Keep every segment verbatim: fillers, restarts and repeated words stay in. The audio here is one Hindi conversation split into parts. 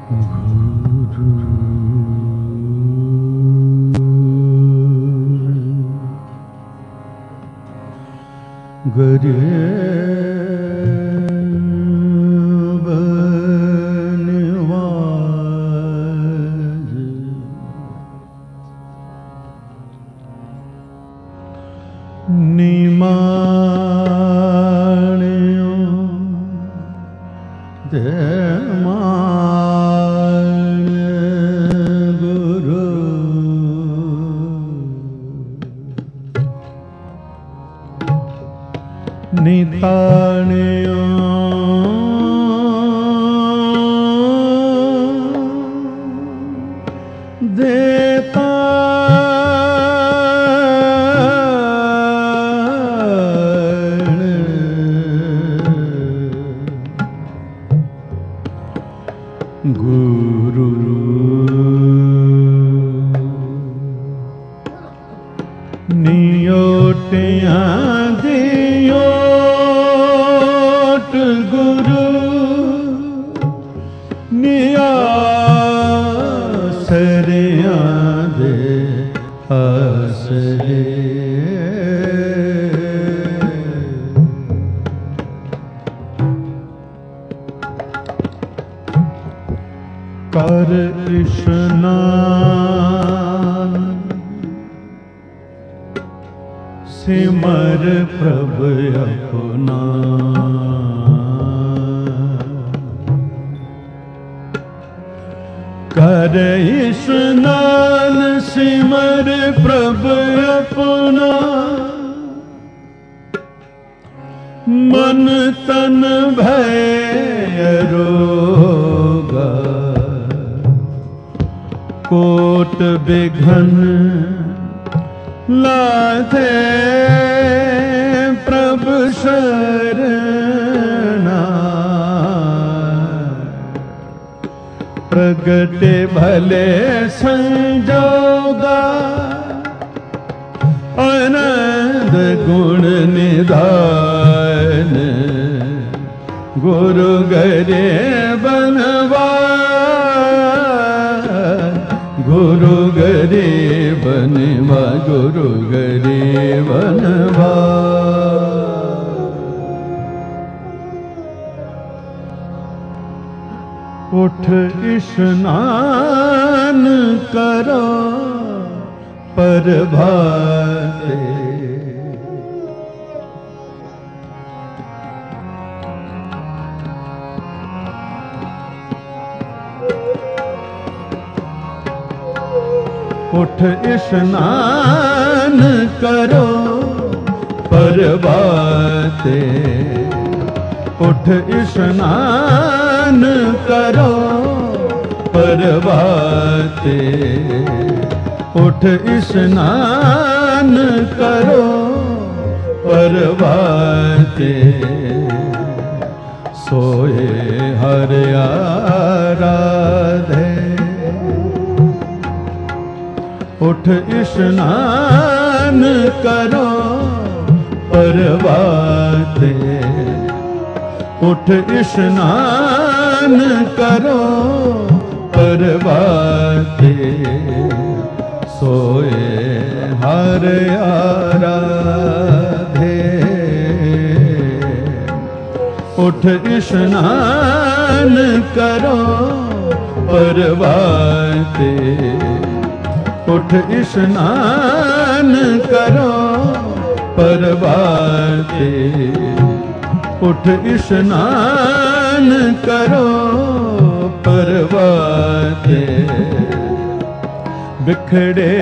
बिखड़े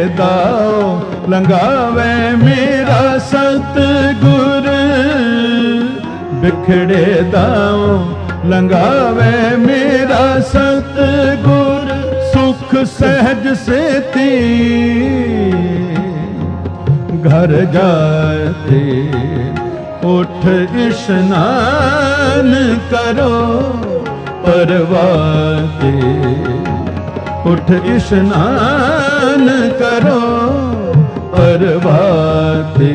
दाव लंगावे मेरा सतगुर, बिखड़े दाव लंगावे मेरा सतगुर, सुख सहज से ती घर जाते। उठ स्नान करो परवाते, उठ स्नान करो परवाते।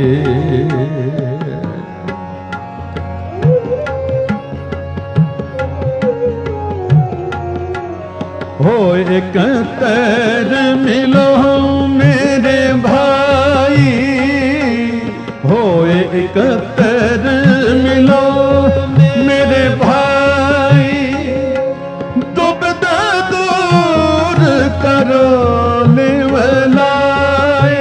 हो एकतर मिलो मेरे भाई, हो एकतर मिलो मेरे भाई, दुविधा दूर करो निवलाए।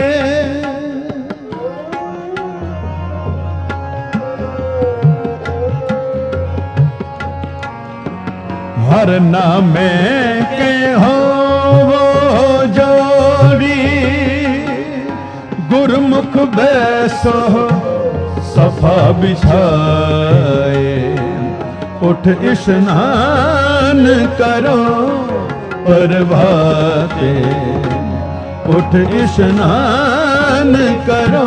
हर नामे के हो वो जोड़ी, गुरमुख बैसो सफा बिछाए। उठ स्नान करो प्रभाते, उठ स्नान करो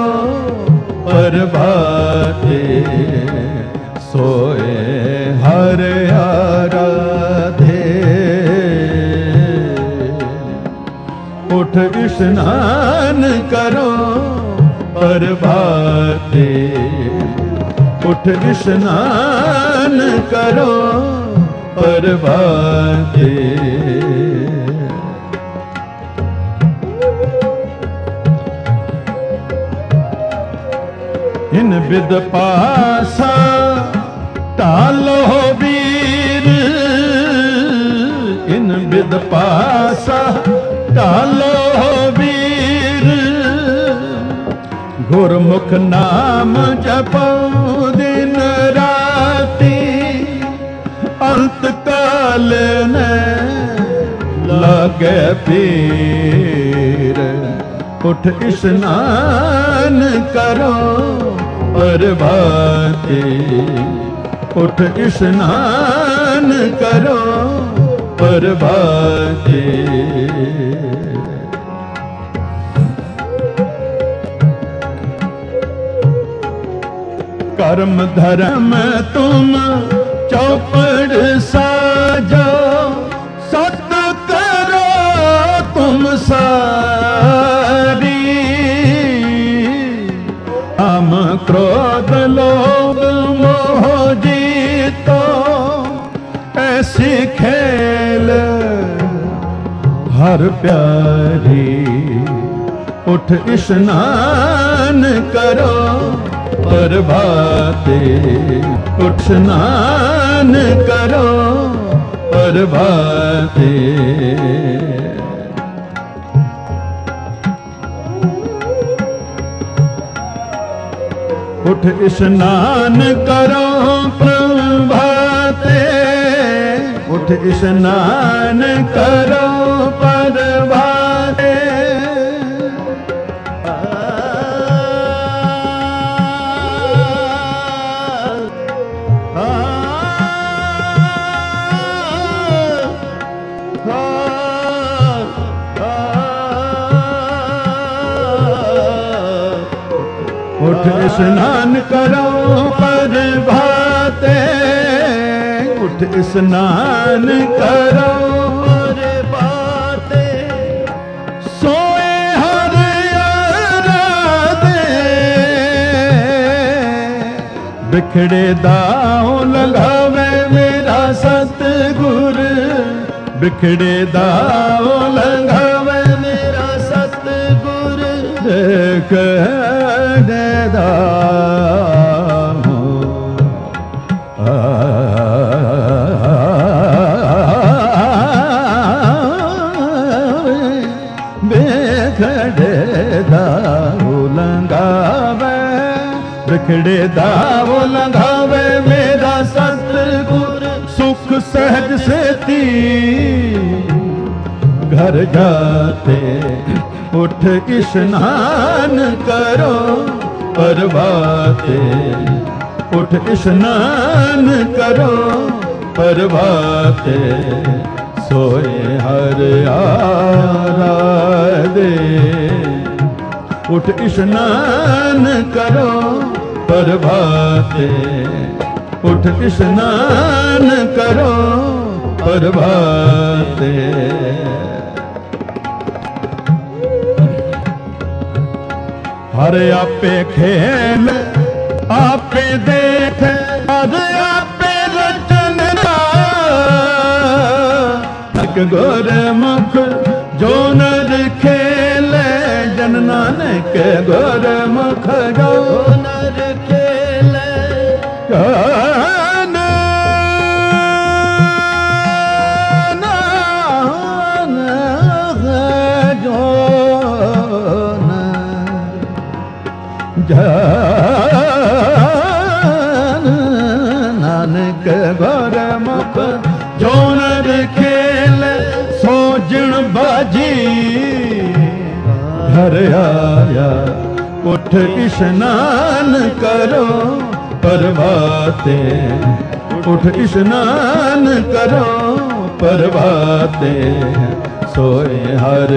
प्रभाते, सोए हर आराधे। उठ स्नान करो प्रभाते, उठ स्नान करो प्रभाते। इन विद पासा टालो वीर, इन विद पासा टालो वीर, गुरमुख नाम जपो दिन राती, अंत काल ने लगे पीर। उठ स्नान करो प्रभाते, उठ स्नान करो प्रभाते। कर्म धर्म तुम चौपड़ साजो, सत करो तुम सारी। हम क्रोध लोभ मोह जीतो, ऐसी खेल हर प्यारी। उठ स्नान करो प्रभाते, उठ स्नान करो प्रभाते। उठ स्नान करो प्रभाते, उठ स्नान करो प्रभाते। उठ स्नान करो प्रभाते, उठ स्नान करो प्रभाते। सोए हर आराधे, बिखड़े दाव लगावे मेरा सतगुर, बिखड़े दाव लगावे मेरा सतगुर। बिखड़े दाव बिखड़े दाव लगावे, बिखड़े दाव लगावे मेरा सतगुर। सुख सहज सेती घर जाते, उठ स्नान करो प्रभाते, उठ स्नान करो प्रभाते। सोए हर आराधे, उठ स्नान करो प्रभाते, उठ स्नान करो प्रभाते। हर आपे खेल आपे देख, हर आपे रचन नानक गुरमुख जो नर खेले जन नानक गुरमुख जो नर खेले नानक जो नानक गुरमुख जो नर खेले सो जिण बाजी घर आया उठ इशनान करो परवाते उठ इशनान करो परवाते सोए हर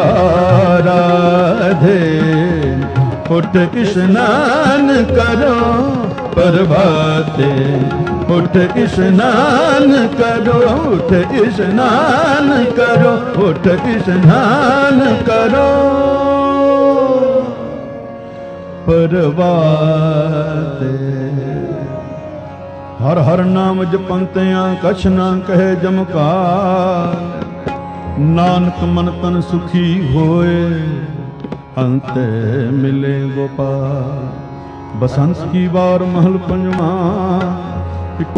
आराधे उठ इशनान करो परवाते उठ इशनान करो उठ इशनान करो उठ इशनान करो परवाते। हर हर नाम जपंतियां कछ ना कहे जमकार नानक मन तन सुखी होए अंत मिले गोपाल। बसंत की बार महल पंजवा इको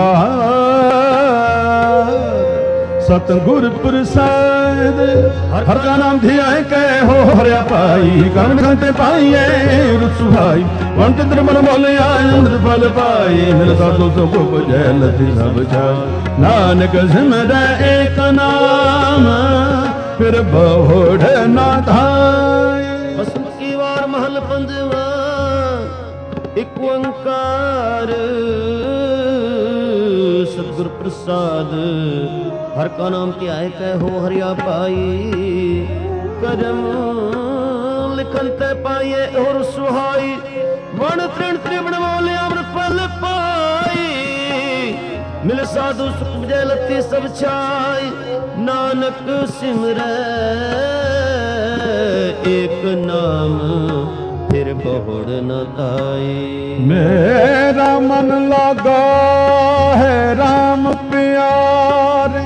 ओंकार सतगुर प्रसाद हर का नाम धियाए कह हो हरिया पाई कर्म घंटे पाइए रुत सुहाई वंत त्रिमन बोले आनंद फल पाई मिल साधु सो को जय लति सब छाई नानक सिमर एक नाम फिर बहुड़ ना धाय। बसंत की बार महल पंजवा एक ओंकार सतगुर प्रसाद हर का नाम ध्याय कह हो हरिया पाई करम लिखन ते पाइए और सुहाई वन तृण त्रिवण बोले अमृत फल पाई मिल साधु सुख जय लती सब छाई नानक सिमरै एक नाम फिर बहुड़ न ताई। मेरा मन लगा है राम प्यारे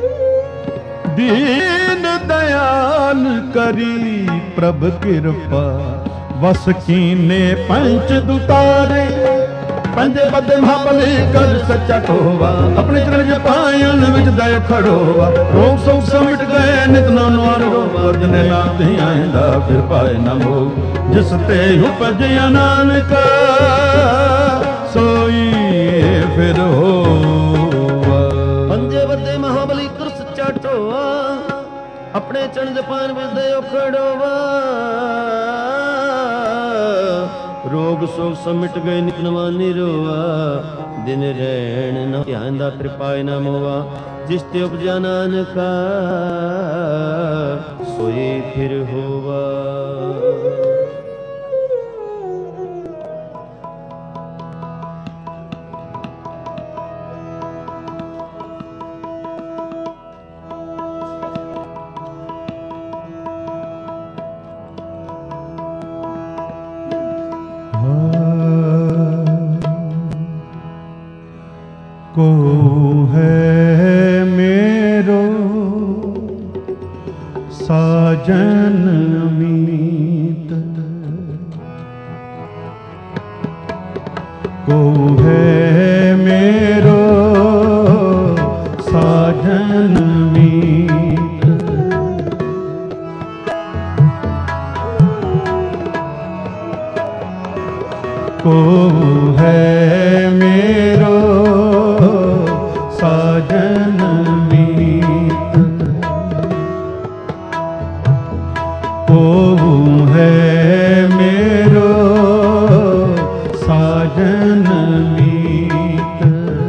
दीन दयाल करी प्रभ कृपा वस कीने पंच दुतारे पंजे बदे महाबली कर सच्चा टोवा अपने चरण जपायन विच दय खड़ोवा रोग सो समिट गए नित नानो अर्जने नाम धियाइंदा फिर पाए न हो जिस ते उपजया नानक सोई फिर होवा। पंजे बदे महाबली कर सच्चा टोवा अपने चरण जपायन विच दय खड़ोवा रोग सोग समिट गए नित नवानी रोवा दिन रैन न ध्यानदा फिर पाए न मोवा जिस ते उपजा नानका सोई फिर होवा। को है मेरो साजन मीत को है मेरो साजन मीत को है मेरो साजन मीत को है मेरो साजन मीत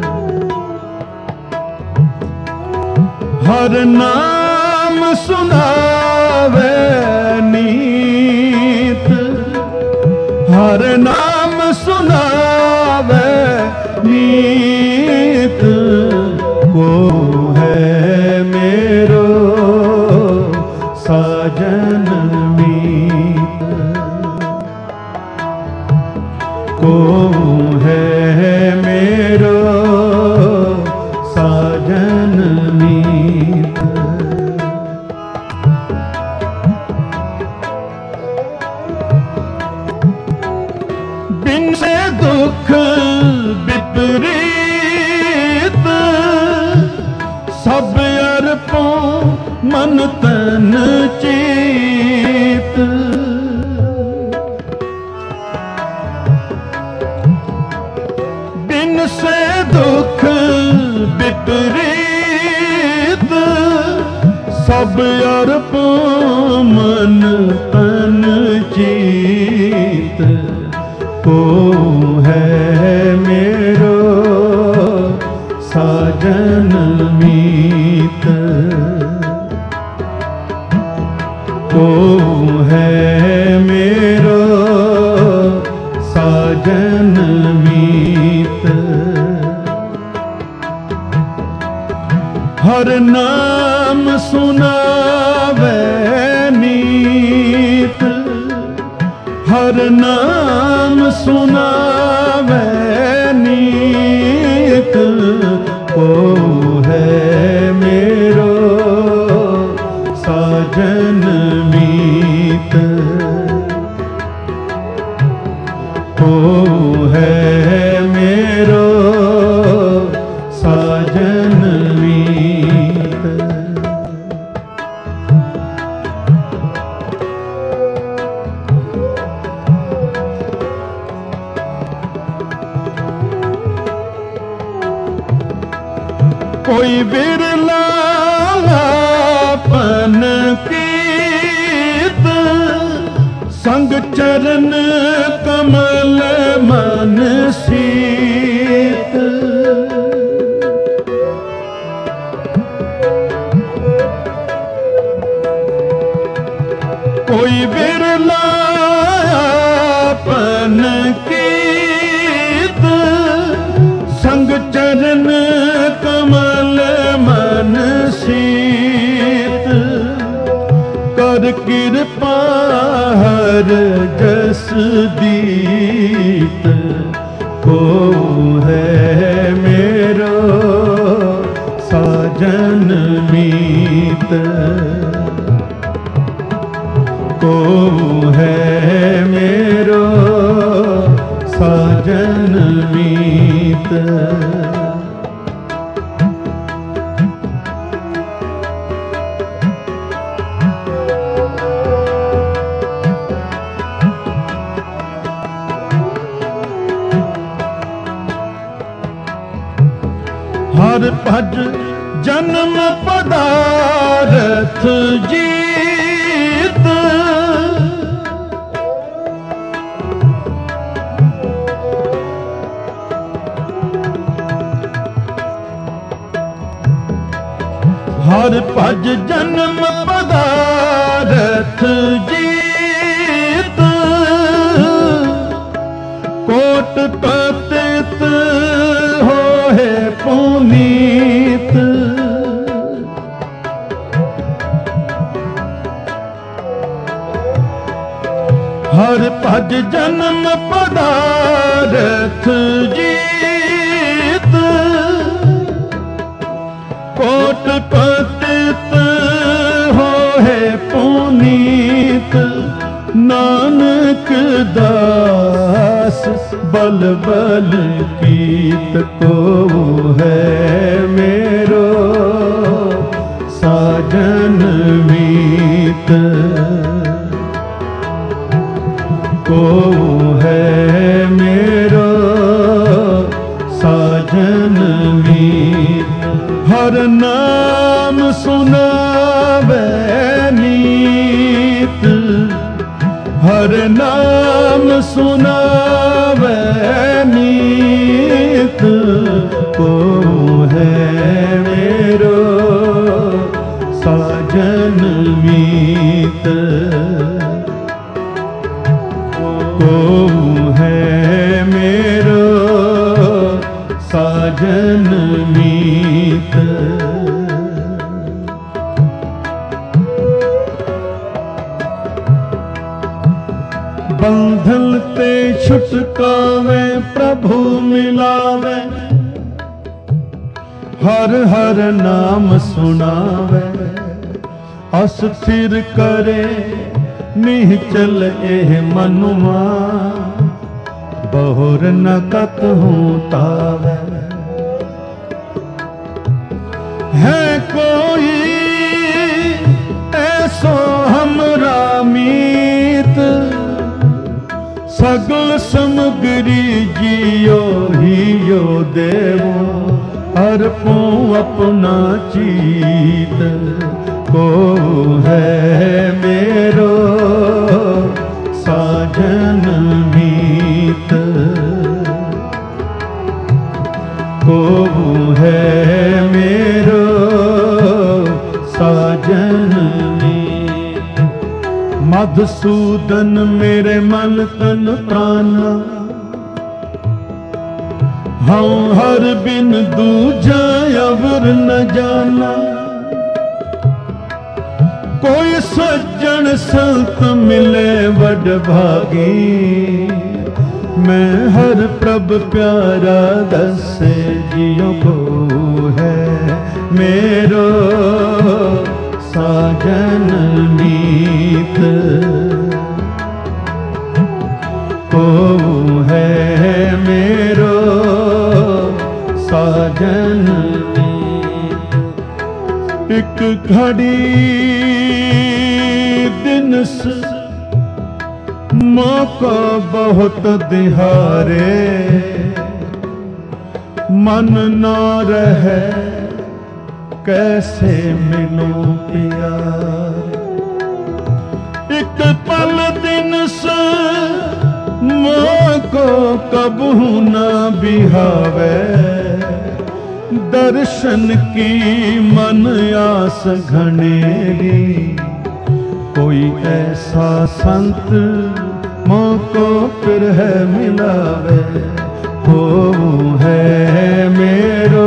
हर नाम सुनावे नीत हर नाम सुनावे नीत को है मेरो साजन मीत को है मेरो साजन मीत सब अर्पों मन तन चेत। बिन से दुख विपरीत सब अर्पों मन तन चेत। को है मेरो साजन मीत, को है मेरो साजन मीत। हर नाम सुनावे नीत, हर नाम सुनावे नीत। को है मेरो साजन मीत, को है मेरो साजन मीत। कोई बिरला अपन कीत, संग चरण कमल मन सीत। कोई बिरला अपन कीत, संग चरण कमल मन सीत। कर कृपा हर जस दीत, को है मेरो साजन मीत। को है मेरो साजन मीत। हर भज जन्म पदारथ जीत। हर भज जन्म पदारथ जीत। कोट पतित हो है पुनीत। हर भज जन्म पदारथ जीत। कोट पतित हो है पुनीत। नानक दास बल बल कीत, को है मेरो साजन मीत। को है मेरो साजन मीत। हर नाम सुनावे नीत, हर नाम सुनावे नीत। को है मेरो साजन मीत। को है मेरो साजन मीत। बंधन ते छुटकावे प्रभु मिलावे। हर हर नाम सुनावे। अस्थिर करे निश्चल एह मनुआ। बहुर न कतहूँ तावे। है कोई ऐसो हमरा मीत, सगल समग्री जियो हियो देवो, अर्पो अपना चीत। को है मेरो साजन मीत, को है मेरो साजन मीत। मधुसूदन मेरे मन तन प्राण, हाँ हर बिन दूजा अवर न जाना। कोई सज्जन संत मिले वड भागी, मैं हर प्रभ प्यारा दसे जियो। को है मेरो साजन मीत, को है मेरो साजन मीत। एक घड़ी दिन से मौका बहुत दिहारे, मन ना रहे कैसे मिलो प्यार। एक पल दिन से मौको कबू ना बिहावे, दर्शन की मन आस घनेरी। कोई ऐसा संत मौको फिर है मिलावे, वो है मेरो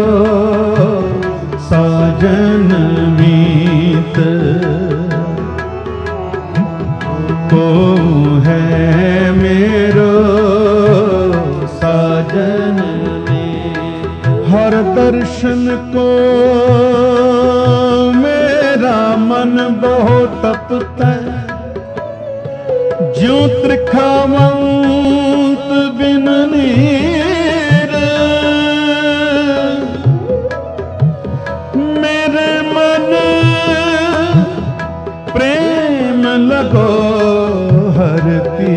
साजन मीत। को है मेरो साजन मीत। हर दर्शन को मेरा मन बहुत तपता, ज्यों त्रिखावंत बिन नीर। मेरे मन प्रेम लगो हरती,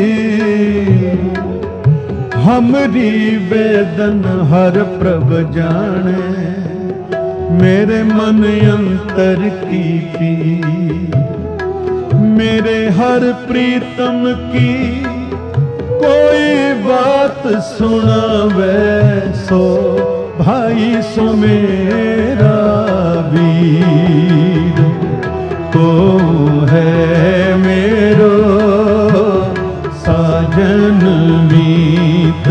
हमरी वेदन हर प्रभ जाने। मेरे मन अंतर की पी, मेरे हर प्रीतम की कोई बात सुनावे। सो भाई सो मेरा वीर, को है मेरो साजन मीत।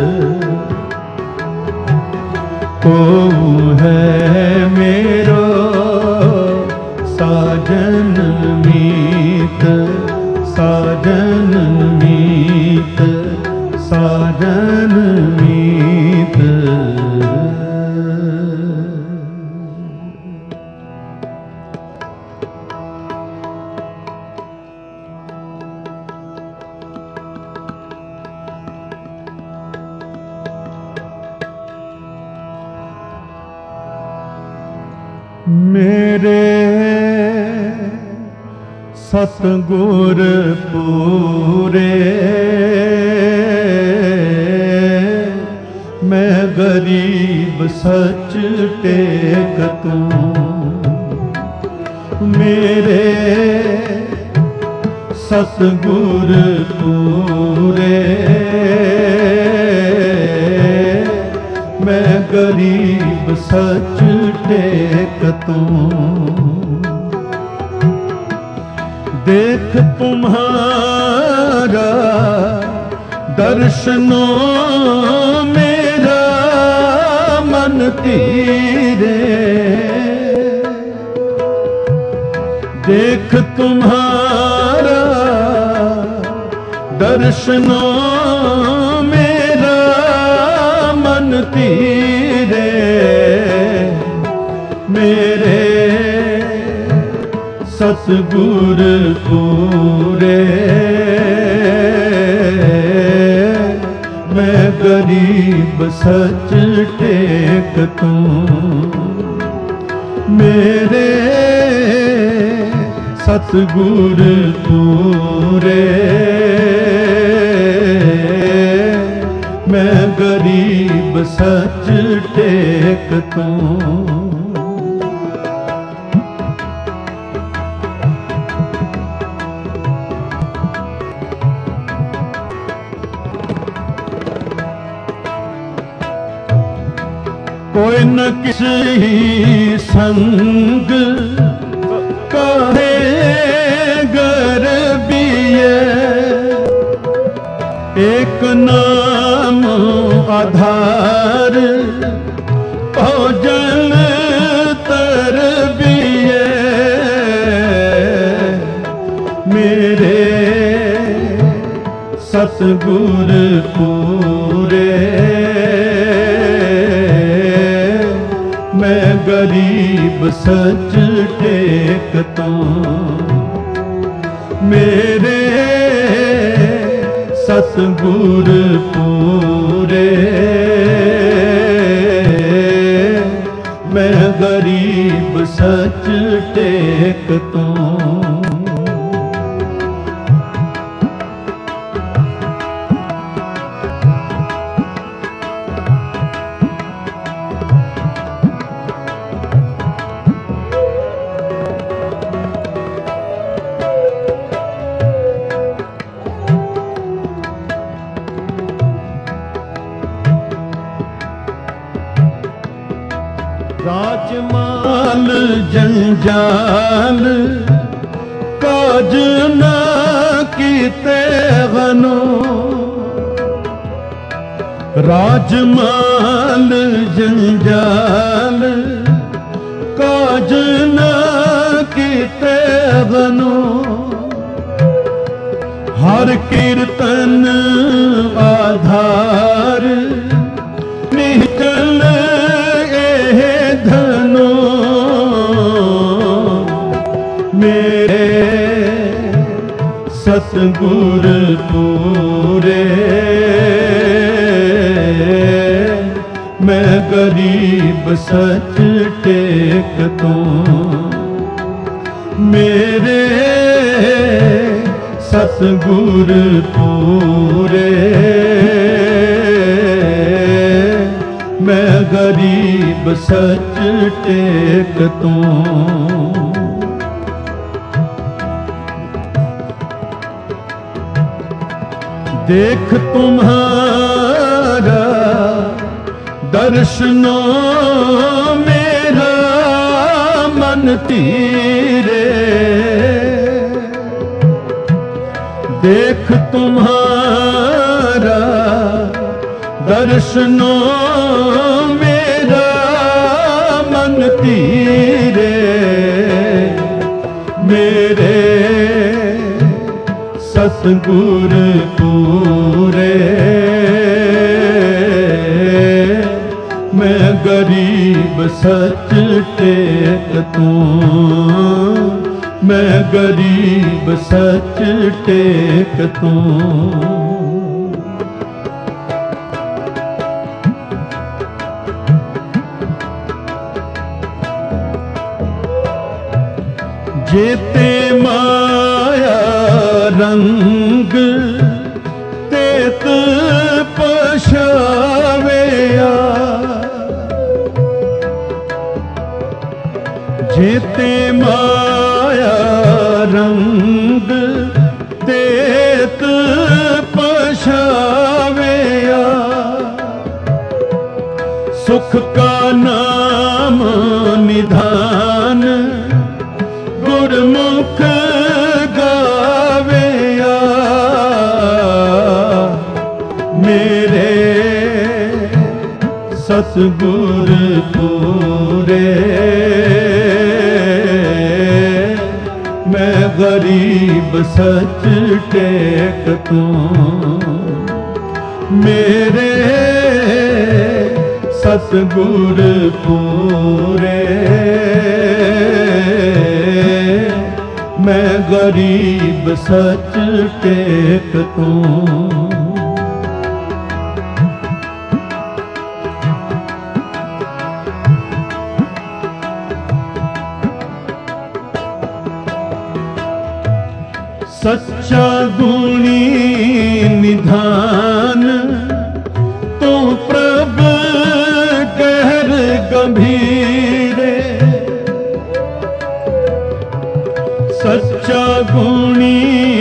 को है मेरो साजन मीत, साजन मीत, साजन मीत। मेरे सतगुर पूरे, मैं गरीब सच टेक तूं। मेरे सतगुर पूरे, मैं गरीब सच टेक तूं। देख तुम्हारा दर्शनों मेरा मन तीरे। देख तुम्हारा दर्शनों मेरा मन तीरे। मेरे सतगुर पूरे, मैं गरीब सच टेक तूं। मेरे सतगुर पूरे, मैं गरीब सच टेक तूं। कोई न किसी संग कहे गर्बिए, एक नाम आधार भोजन तरबिए। मेरे सतगुर पूरे, मैं गरीब सच टेक तूं। मेरे सतगुर पूरे, मैं गरीब सच टेक तूं। राजमाल जंजाल काज न कीते गनो, राजमाल जंजाल काज न कीते गनो। हर कीर्तन आधार निचल धनो। मेरे सतगुर पूरे, मैं गरीब सच टेक तूं। मेरे सतगुर पूरे, मैं गरीब सच टेक तूं। देख तुम्हारा दर्शनों मेरा मन तीरे, देख तुम्हारा दर्शनों मेरा मन तीरे। मेरे सतगुर पूरे, मैं गरीब सच टेक तूं। मैं गरीब सच टेक तूं। जेते माया रंग तेत पछावेया, जेते माया रंग तेत पछावेया। सुख का नाम निधान गुरमुख गावेया। मेरे सतगुर पूरे, मैं गरीब सच टेक तूं। मेरे सतगुर पूरे, मैं गरीब सच टेक तूं। सच्चा गुणी निधान तू प्रभ गहर गंभीरे। सच्चा गुणी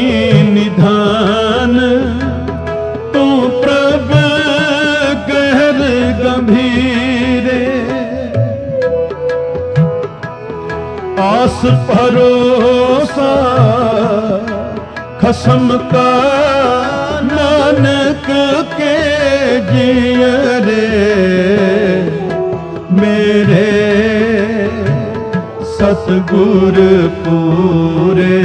निधान तू प्रभ गहर गंभीरे। आस भरोसा खसम का नानक के जियरे। मेरे सतगुर पूरे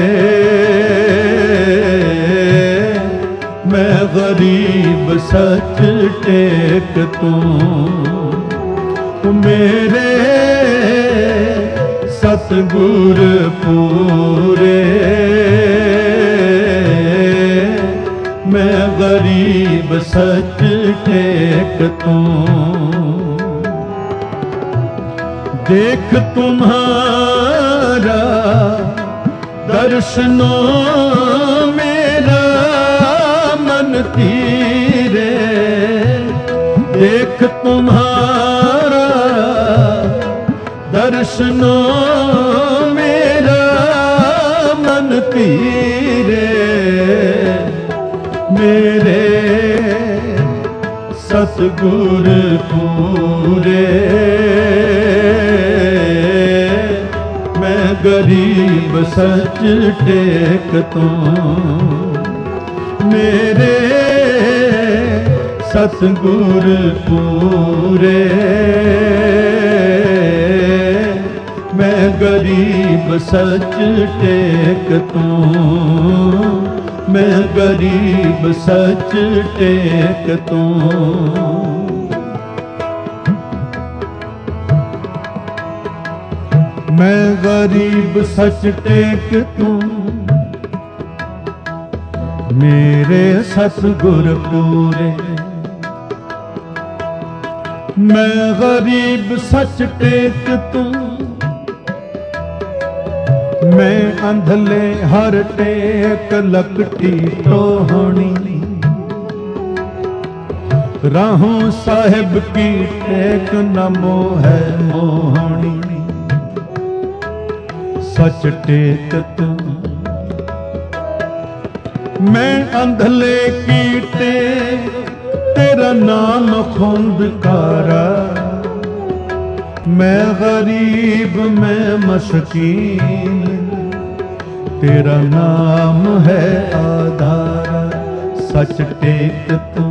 मैं गरीब सच टेक तू। मेरे सतगुर पूरे मैं गरीब सच टेक तू। देख तुम्हारा दर्शनों मेरा मन तीरे। देख तुम्हारा दर्शनों मेरा मन तीरे। मेरे सतगुर पूरे मैं गरीब सच टेक तू। मेरे सतगुर पूरे मैं गरीब सच टेक तू। मैं गरीब सच टेक तू। मैं गरीब सच टेक तू। मेरे सतगुर पूरे मैं गरीब सच टेक तू। मैं अंधले हर टेक लकटी टोहनी। राहों साहिब की टेक नमो है मोहनी। सच टेक तू। मैं अंधले की टेक तेरा नाम खुंदकारा। मैं गरीब मैं मस्कीन तेरा नाम है आधार। सच टेक तू।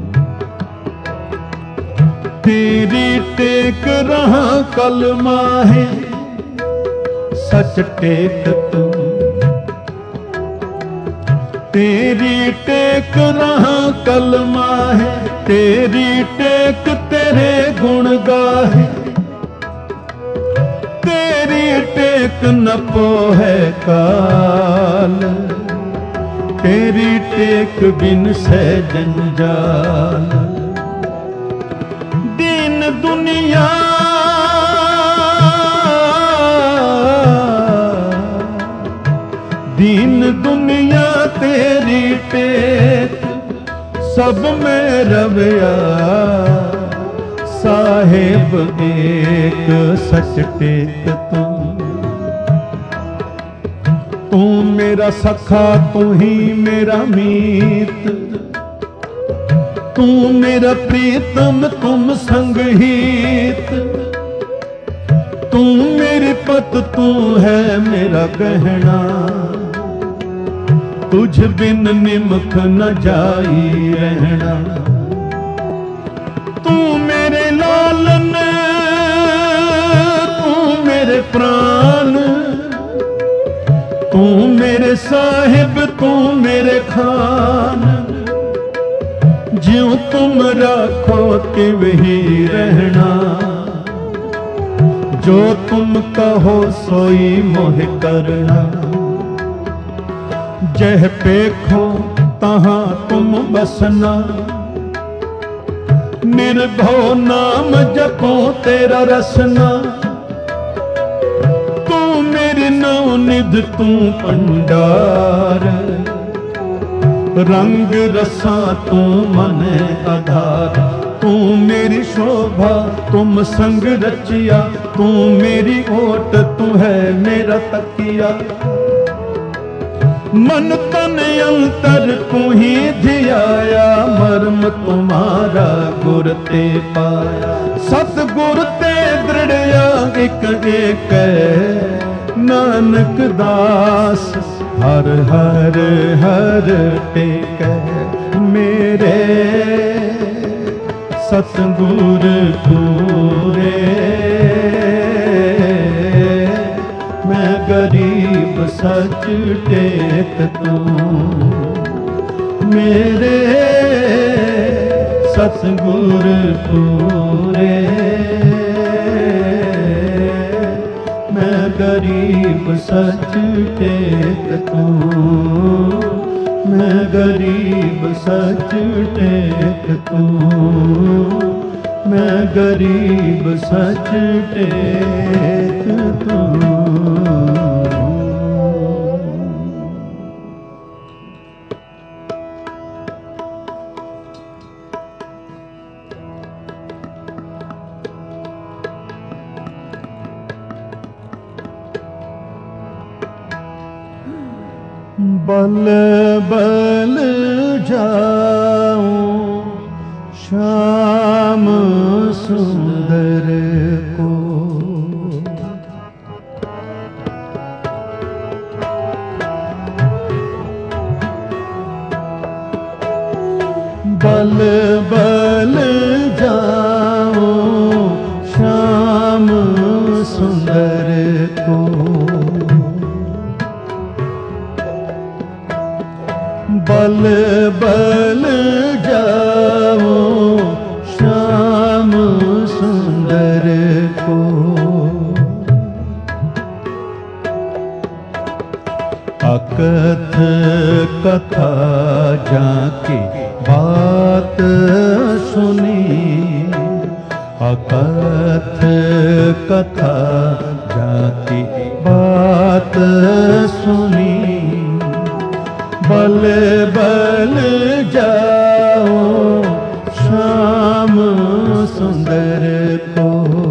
तेरी टेक रहा कलमा है। सच टेक तू। तेरी टेक रहा कलमा है। तेरी टेक तेरे गुण गाहे। तेरी टेक नपो है काल। तेरी टेक बिन से जंजाल। दीन दुनिया दीन दुनिया तेरी टेक सब में रवैया। साहेब एक सच टेक तू। तू मेरा सखा तू ही मेरा मीत। तू मेरा प्रीतम तुम संगहीत। तू मेरी पत तू है मेरा गहना। तुझ बिन निमख न जाई रहना। तू मेरे लालन तू मेरे प्राण। तू मेरे साहिब तू मेरे खान। ज्यों तुम राखो तिव ही रहना। जो तुम कहो सोई मोह करना। जह पेखो तहां तुम बसना। निर्भव नाम जपो तेरा रसना। तू मेरी नौ निध तू भंडार, रंग रसा तू मन आधार। तू मेरी शोभा तुम संग रचिया, तू मेरी ओट तू है मेरा तकिया। मन तन अंतर तू ही धियाया, मर्म तुम्हारा गुर ते पाया। सतगुर ते दृढ़या एक एक नानक दास, हर हर हर टेक मेरे सतगुर पूरे। मैं गरीब सच टेक तू मेरे सतगुर पूरे। मैं गरीब सच टेक तू, मैं गरीब सच टेक तू, मैं गरीब सच टेक तू। बल बल जाऊं श्याम सुंदर को, बल बल जाऊं श्याम सुंदर को। बल बल जाओ श्याम सुंदर को। अकथ कथा जाके बात सुनी, अकथ कथा जाके बात सुनी। बल बल जाओ श्याम सुंदर को।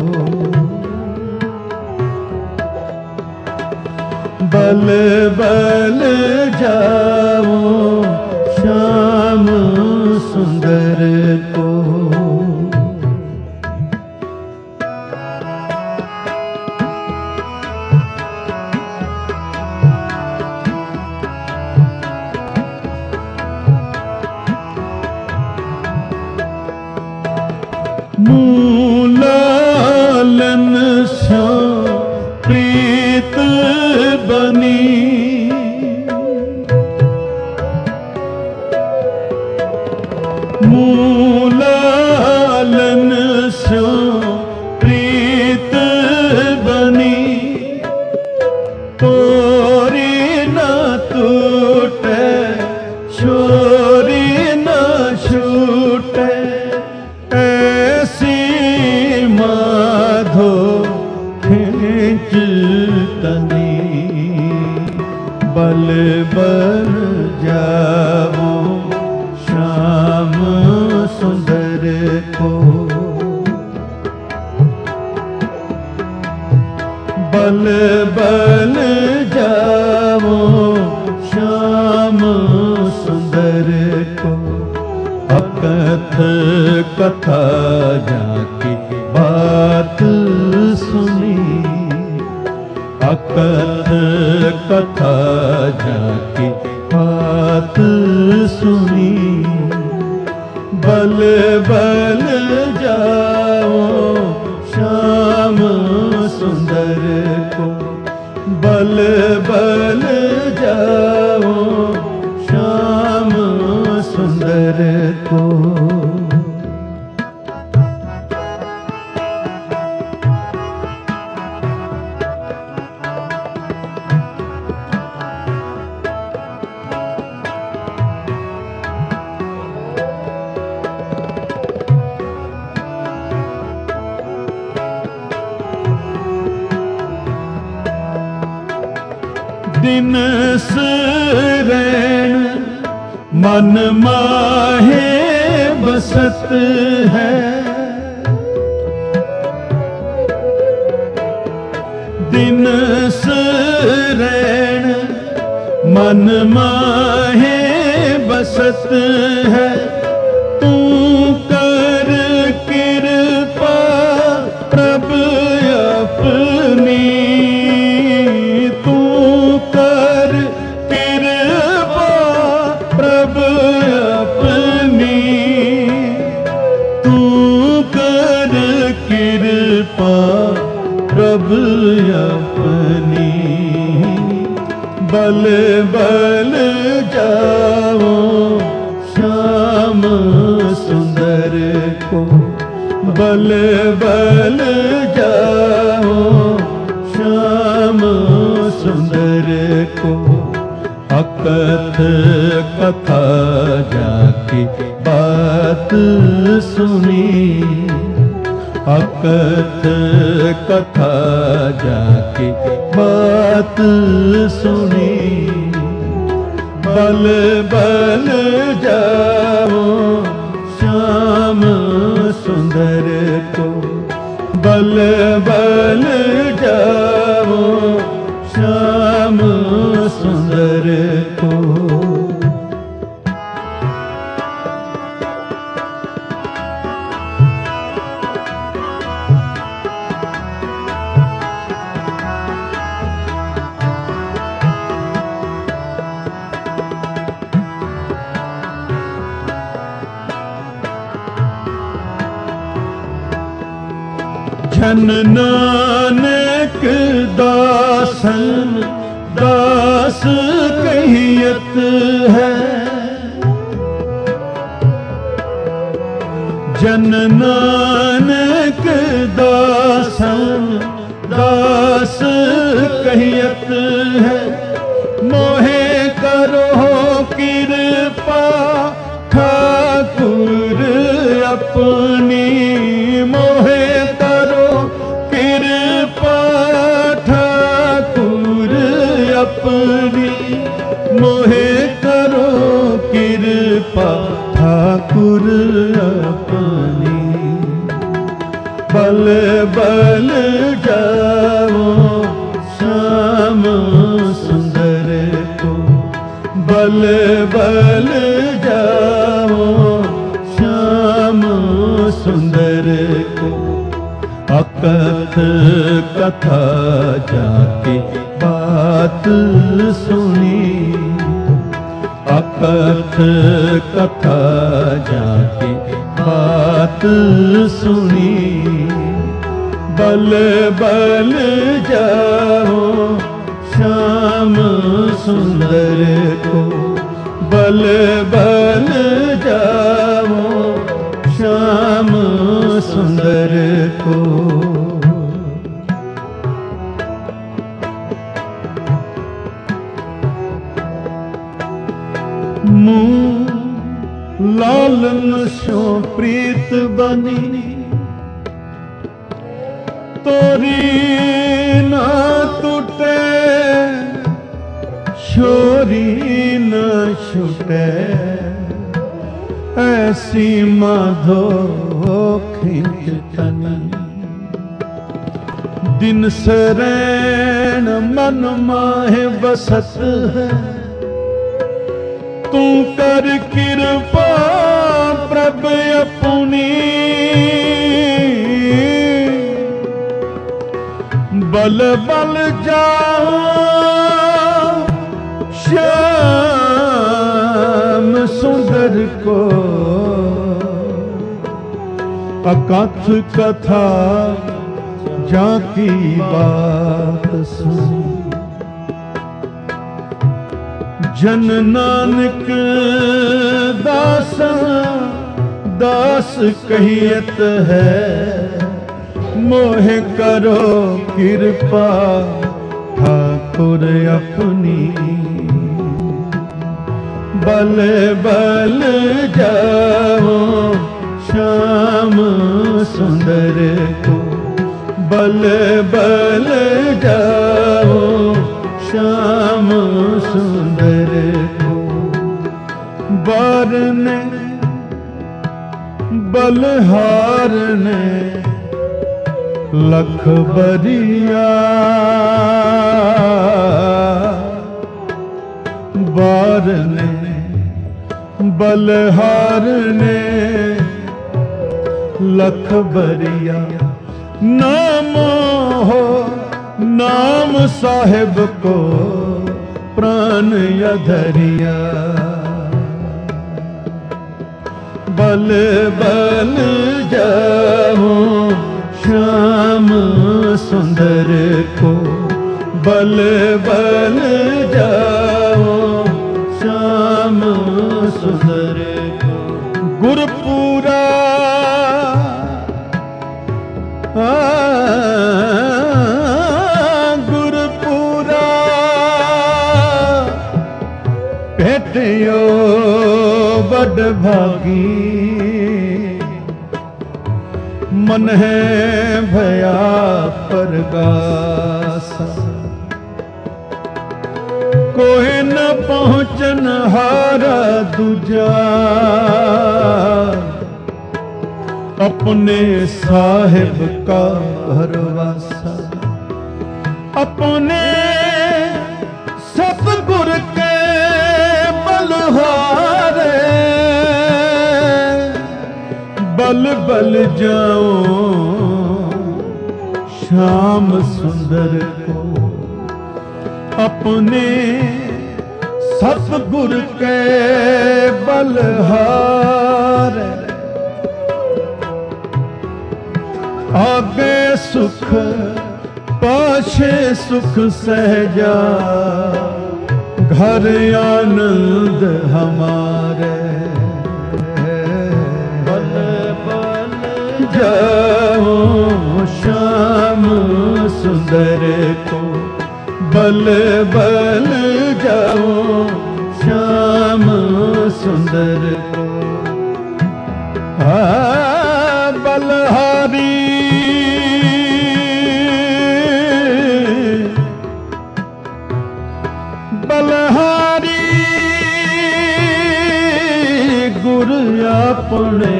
बल बल जाओ श्याम सुंदर को। मूलालन स्यो प्रीत बनी, मूलालन स्यो प्रीत बनी। तोरी न टूटे छोरी न छूटे, ऐसी माधो खींच तनी। बल बल जाओ श्याम सुंदर को। बल बल जाओ श्याम सुंदर को। अकथ कथा जाके बात सुनी, अकथ कथा जाके बात सुनी। बल बल जाओ श्याम सुंदर को। बल बल जाओ श्याम सुंदर को। दिन सरैण मन माहे बसत है। दिन सरैण मन माहे बसत है। तू कर कृपा प्रभु अपनी, तू कर कृपा प्रभु अपनी, तू कर कृपा प्रभु अपनी। बल बल जाओ श्याम सुंदर को, बल बल जाओ श्याम सुंदर को। अकथ कथा जाके बात सुनी, अकथ कथा जाके बात सुनी। बल बल जाओ श्याम सुंदर को, बल बल जाओ श्याम सुंदर को। जन नानक दासन दास कहियत है। जन नानक दासन दास कहियत है। मोहे करो कृपा ठाकुर अपनी, मोहे अपनी। मोहे करो कृपा ठाकुर अपनी। बल बल जाओ श्याम सुंदर को, बल बल जाओ श्याम सुंदर को। अकथ कथा जाके बात सुनी, अकथ कथा जाके बात सुनी। बल बल जाओ श्याम सुंदर को, बल बल जाओ श्याम सुंदर को। मुँह लालन सो प्रीत बनी, तोरी ना टूटे छोरी न छूटे। ऐसी माधो खिंचतनी, दिन सरैण मन माहे बसत है। तू कर कृपा प्रभ अपनी, बल बल जाओ श्याम सुंदर को। अकथ कथा जाकी बात सुन, जन नानक दास दास कहियत है। मोहे करो कृपा ठाकुर अपनी, बल बल जाओ श्याम सुंदर को। बल बल जाओ श्याम सुंदर को बारने बलहारने लख बरिया बारने बलहारने लख बरिया नाम हो नाम साहिब को प्राण यधरिया बल बल जाओ श्याम सुंदर को बल बल जाओ श्याम सुंदर को गुरपुरा गुरपुरा भेटियो बड़ भागी मन है भया परगासा कोई न पहुंचन हारा दूजा अपने साहिब का भरवासा अपने सतगुर के बलहारे बल बल जाओ श्याम सुंदर को अपने सतगुर के बलहारे आगे सुख पाछे सुख सहजा घर आनंद हमारे बल बल जाओ श्याम सुंदर को बल बल जाओ श्याम सुंदर को आ बलहारी बलहारी गुरु अपने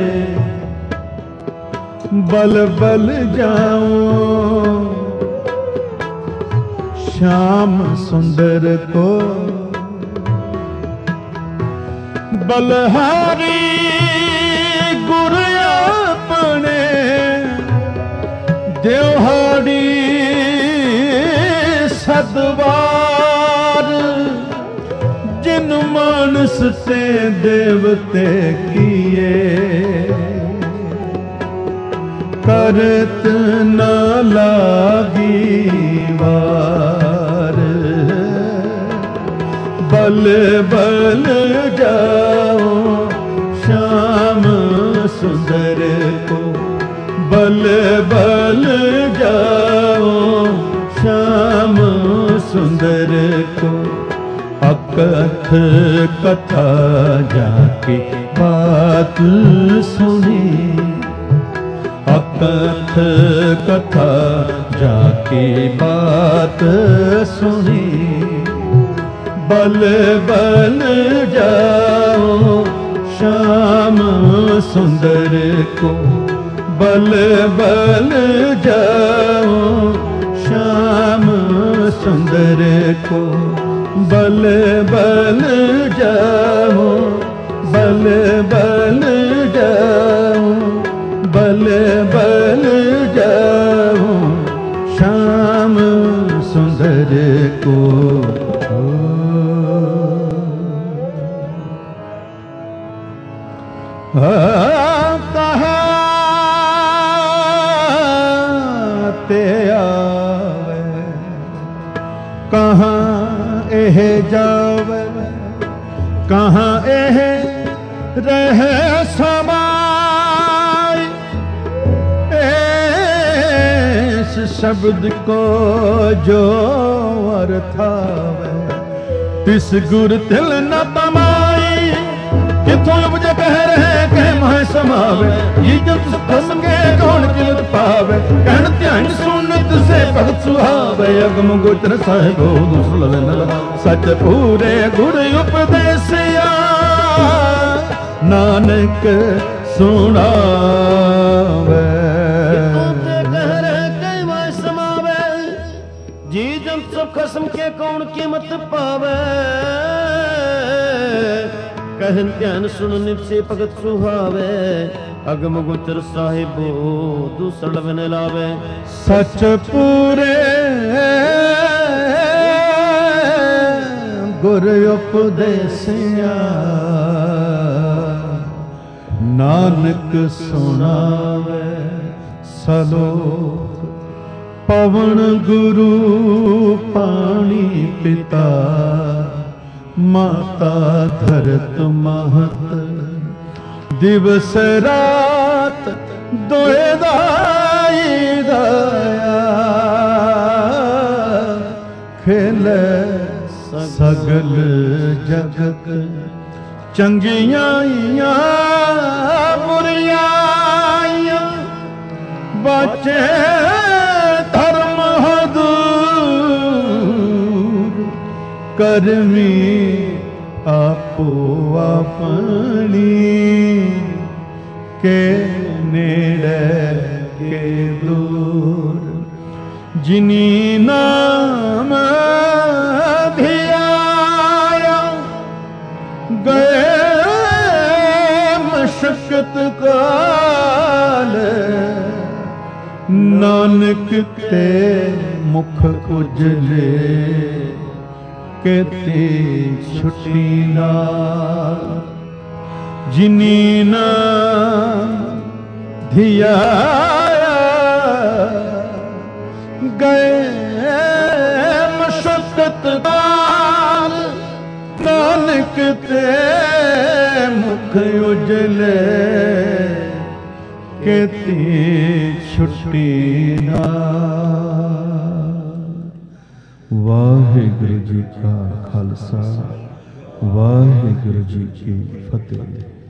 बल बल जाओ श्याम सुंदर को बलहारी गुरु अपने देवहाड़ी सदवार जिन मानस से देवते किए करत न लागी वार बल बल जाओ श्याम सुंदर को बल बल जाओ श्याम सुंदर को अकथ कथा जाके बात सुनी अकथ कथा जाके बात सुनी बल बल जाओ श्याम सुंदर को बल बल जाओ श्याम सुंदर को बल बल जाओ बल बल जाओ बल बल जाओ श्याम सुंदर को कहाँ ते आवे कहाँ एह जावे कहाँ एह रह समाई इस शब्द को जो अर्थावे तिस गुर तिल न तमाई किथों उपजे कह रहे कह महसा समावे जीजत सुख के कौन किमत पावे कहन ध्यान सुनत से भगत सुहावे अगम गोचर साहिबो दुसुल सच पूरे गुर उपदेसिया नानक सुनावे जी जब सब खसम के कौन कीमत पावे कहन ध्यान सुन नित से भगत सुहावे अगम गोचर साहिबो दूसर बिन लावे सच पूरे गुर उपदेसिया नानक सुनावे सलोक पवन गुरु पानी पिता माता धरत महत दिवस रात दोए दाई दया खेल सगल जगत चंगियां बुरियां बचे करमी आपो अपनी के नेड़े के दूर जिनी नाम धियाया गए मशक्कत काल नानक ते मुख उजले केते छुट्टी ना जिनी ना धियाया गए मशक्कत काल नानक ते मुख उजले केते छुट्टी ना। वाहिगुरु जी का खालसा वाहिगुरु जी की फतेह।